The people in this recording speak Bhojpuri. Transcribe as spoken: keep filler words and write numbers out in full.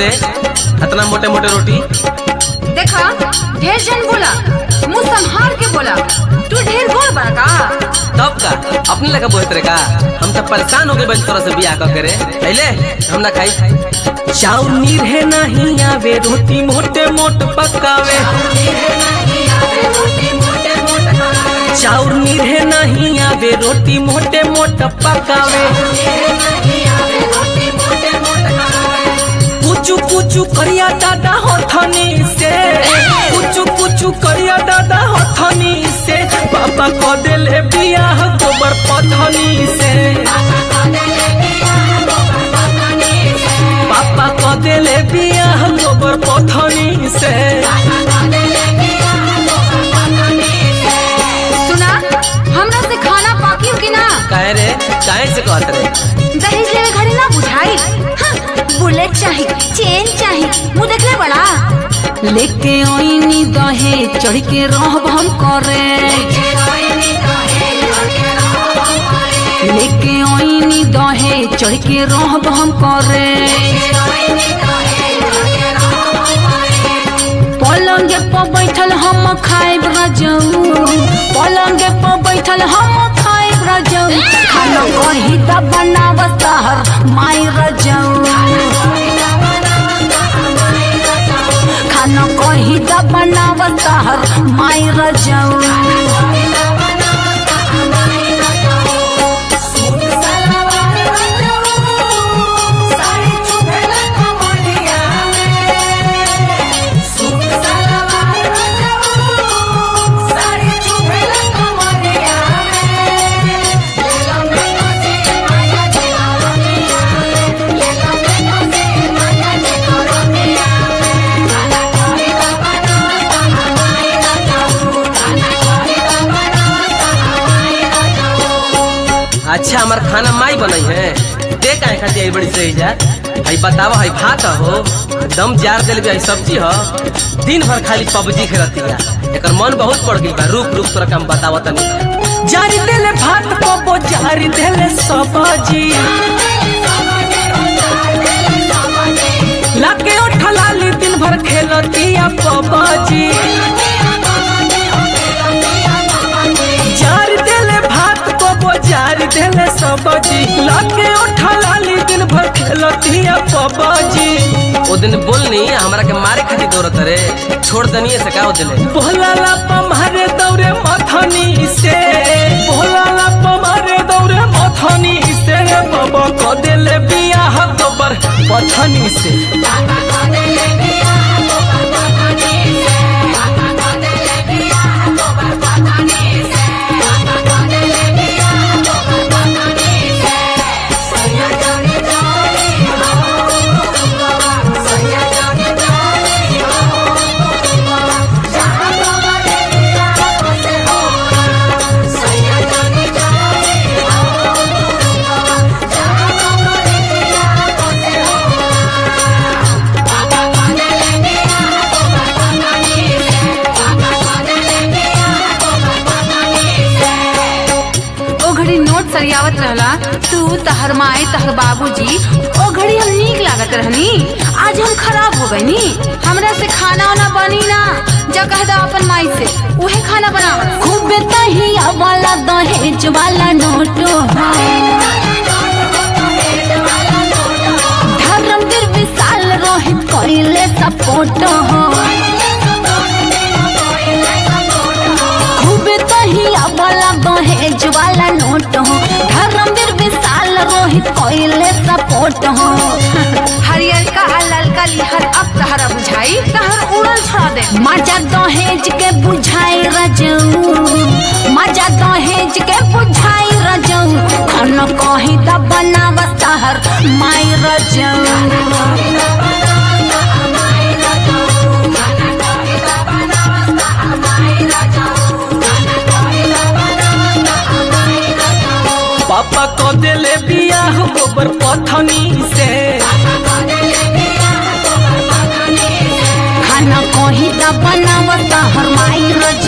ले इतना मोटे मोटे रोटी। देखा ढेर जन बोला, मुँह संभाल के बोला। तू ढेर बोल बड़ा का? तब का अपने लगा बोलत रे का? हम सब परेशान हो गए बन तोरा से बियाह करे। पहले हम ना खाई चाउर नीरहे नहीं आवे, रोटी मोटे मोट पकावे। चाउर नीरहे नहीं आवे, रोटी मोटे मोट पकावे। कुचू कुचू करिया दादा हथनी से, कुचू कुचू करिया दादा हथनी से। पापा को देले बियाह गोबर पथनी से। पापा को देले बियाह गोबर पथनी से। सुना, हमरा से खाना पाकी हो कि ना? काहे रे काहे से कहत रे? दहेज लेवे घड़ी ना बुझाई। हाँ, बुलेट चाहिए, चेन चाहिए, मुँह देखले बड़ा। लेके ओइनी दहे चढ़ के रहब हम करे। लेके ओइनी दहे चढ़ के रहब हम करे। पलंगे पर बैठल हम खाइब रजऊ, पलंगे पर बैठल हम खाइब रजऊ। खाना कही दा बनावत तहर माई रजऊ। खाना कही दा बनावत तहर माई रजऊ। अच्छा हमार खाना माई बनाई है, देख आए खाती आई बड़ी सही जा। भाई बतावा है भात हो, दम जार दिल भी सब्जी हो, दिन भर खाली पबजी खेलती है। एक मन बहुत पड़ गई बा। रुक रुक तोरा काम बतावा तनी। जारी दिले भात पबो, जारी दिले सब्जी। लाके उठलाली दिन भर खेलती है पबजी। जारी दिले भात पबो, जारी दिले सब्जी। लाके उठलाली दिन भर खेलती है पबजी। ओ दिन बोलनी हमरा के मारे खातिर दौड़त रे, छोड़ दनिए से का दिले। बोलाला पमारे दौरे मथनी से, बोलाला पमारे दौरे मथनी से। बाबा को दिले बियाह गोबर पथनी से। सरियावत रहला तू, तहर माई, तहर बाबूजी। ओ घड़ी हम नीक लागत रहनी, आज हम खराब हो गईनी। हमरा से खाना वाना बनी ना, जा कह दा अपन माई से उहे खाना बनावत। खूबे तहिया वाला दहेज वाला नोटो, धर्मवीर विशाल रोहित कोइले सपोर्ट हो। खूबे तहिया वाला दहेज वाला नोट हो, धर्मवीर विशाल रोहित कोइले सपोर्ट हो। हरियर का ललका लिहर अब तहरा बुझाई, तहर उड़ल छोड़ा दे। मजा दहेज के बुझाई रजऊ, मजा दहेज के बुझाई रजऊ। खाना कही दा बनावत तहर माई रजऊ। पापा को दिले बियाह गोबर पथनी से। खाना कही दा बनावत तहर माई रजऊ।